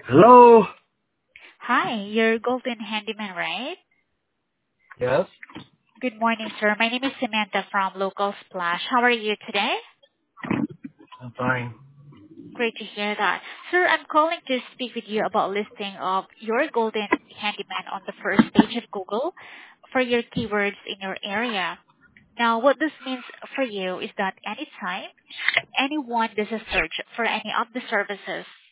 Hello? Hi, you're Golden Handyman, right? Yes? Good morning, sir. My name is Samantha from Local Splash. How are you today? I'm fine. Great to hear that. Sir, I'm calling to speak with you about listing of your Golden Handyman on the first page of Google for your keywords in your area. Now, what this means for you is that anytime anyone does a search for any of the services